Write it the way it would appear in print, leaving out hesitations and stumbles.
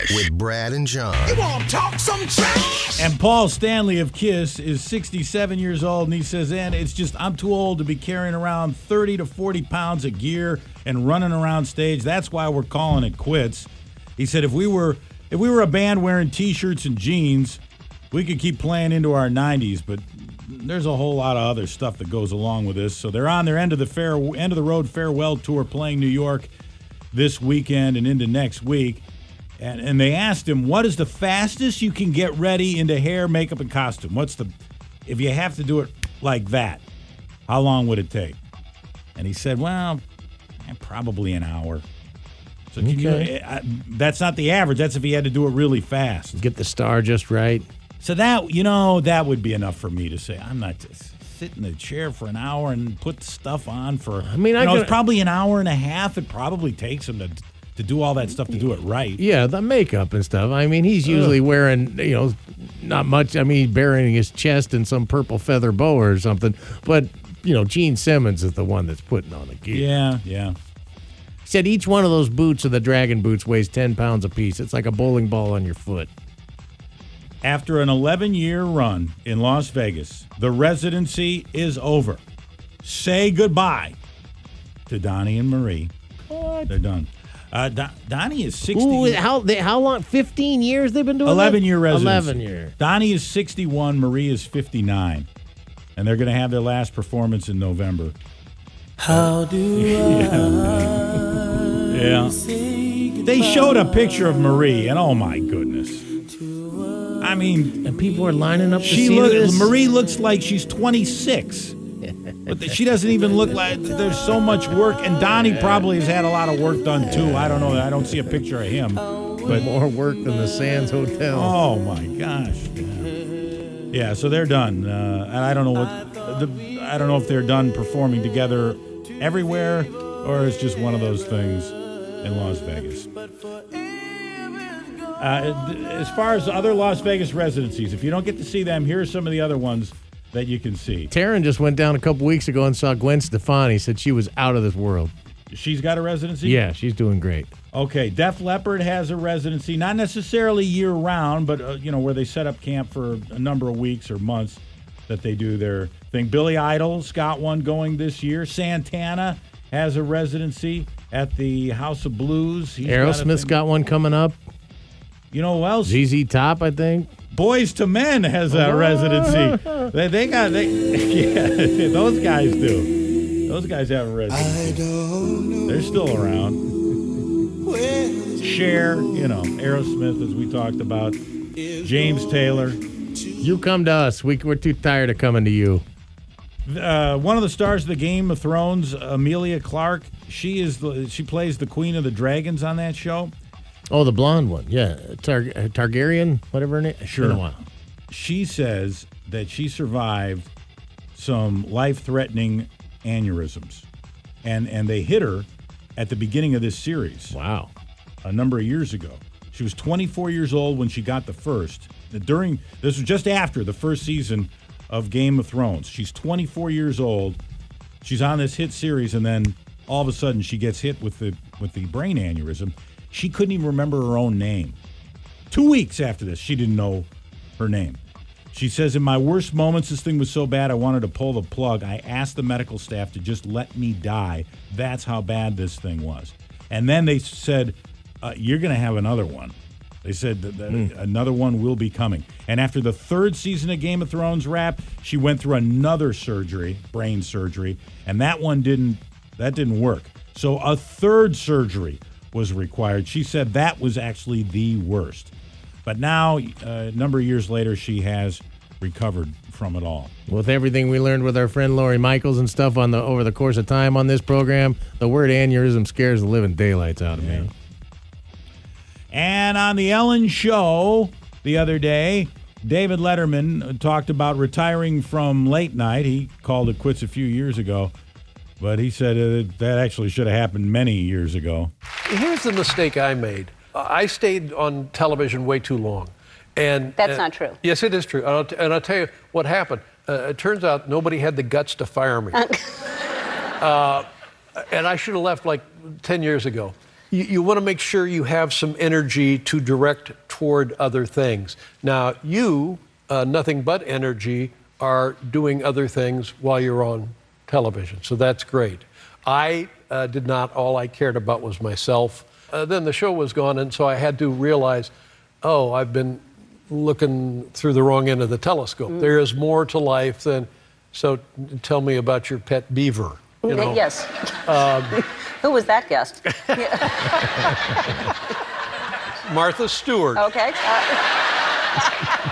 with Brad and John. You want to talk some trash? And Paul Stanley of KISS is 67 years old, and he says, and it's just, I'm too old to be carrying around 30 to 40 pounds of gear and running around stage. That's why we're calling it quits. He said, if we were a band wearing T-shirts and jeans, we could keep playing into our 90s, but there's a whole lot of other stuff that goes along with this. So they're on their end of the road farewell tour, playing New York this weekend and into next week. And they asked him, what is the fastest you can get ready into hair, makeup, and costume? If you have to do it like that, how long would it take? And he said, well, probably an hour. So that's not the average. That's if he had to do it really fast. Get the star just right. So that would be enough for me to say, I'm not just sit in the chair for an hour and put stuff on for, it's probably an hour and a half. It probably takes him to do all that stuff to do it right. Yeah, the makeup and stuff. I mean, he's usually wearing, not much. I mean, burying his chest in some purple feather boa or something. But, Gene Simmons is the one that's putting on the gear. Yeah. He said each one of those boots of the Dragon boots weighs 10 pounds apiece. It's like a bowling ball on your foot. After an 11-year run in Las Vegas, the residency is over. Say goodbye to Donnie and Marie. What? They're done. Donnie is 60. Ooh, how long? 15 years they've been doing 11-year residency. 11 years. Donnie is 61. Marie is 59. And they're going to have their last performance in November. How do Yeah. They showed a picture of Marie, and oh my goodness. I mean, and people are lining up to see this. Marie looks like she's 26. But she doesn't even look like there's so much work. And Donnie probably has had a lot of work done, too. I don't know. I don't see a picture of him. But more work than the Sands Hotel. Oh, my gosh. Yeah, so they're done. And I don't know I don't know if they're done performing together everywhere or it's just one of those things in Las Vegas. As far as other Las Vegas residencies, if you don't get to see them, here are some of the other ones that you can see. Taryn just went down a couple weeks ago and saw Gwen Stefani. Said she was out of this world. She's got a residency? Yeah, she's doing great. Okay, Def Leppard has a residency, not necessarily year-round, but where they set up camp for a number of weeks or months that they do their thing. Billy Idol's got one going this year. Santana has a residency at the House of Blues. Aerosmith's got one coming up. You know who else? ZZ Top, I think. Boys to Men has a residency. Those guys do. Those guys have a residency. They're still around. Cher, Aerosmith, as we talked about. James Taylor. You come to us. We're too tired of coming to you. One of the stars of the Game of Thrones, Emilia Clarke, she plays the Queen of the Dragons on that show. Oh, the blonde one. Yeah. Targaryen, whatever her name. Sure. Been a while. She says that she survived some life-threatening aneurysms. And they hit her at the beginning of this series. Wow. A number of years ago. She was 24 years old when she got the first. This was just after the first season of Game of Thrones. She's 24 years old. She's on this hit series, and then all of a sudden she gets hit with the brain aneurysm. She couldn't even remember her own name. 2 weeks after this, she didn't know her name. She says, in my worst moments, this thing was so bad I wanted to pull the plug. I asked the medical staff to just let me die. That's how bad this thing was. And then they said, you're going to have another one. They said that another one will be coming. And after the third season of Game of Thrones wrapped, she went through another surgery, brain surgery, and that didn't work. So a third surgery was required. She said that was actually the worst. But now, a number of years later, she has recovered from it all. With everything we learned with our friend Lori Michaels and stuff over the course of time on this program, the word aneurysm scares the living daylights out of me. And on the Ellen Show the other day, David Letterman talked about retiring from late night. He called it quits a few years ago. But he said that actually should have happened many years ago. Here's the mistake I made. I stayed on television way too long. That's not true. Yes, it is true. And I'll tell you what happened. It turns out nobody had the guts to fire me. And I should have left like 10 years ago. you want to make sure you have some energy to direct toward other things. Now, you, nothing but energy, are doing other things while you're on television. So that's great. I did not. All I cared about was myself. Then the show was gone, and so I had to realize, oh, I've been looking through the wrong end of the telescope. There is more to life than, so tell me about your pet beaver. You know? Yes. Who was that guest? Martha Stewart. Okay.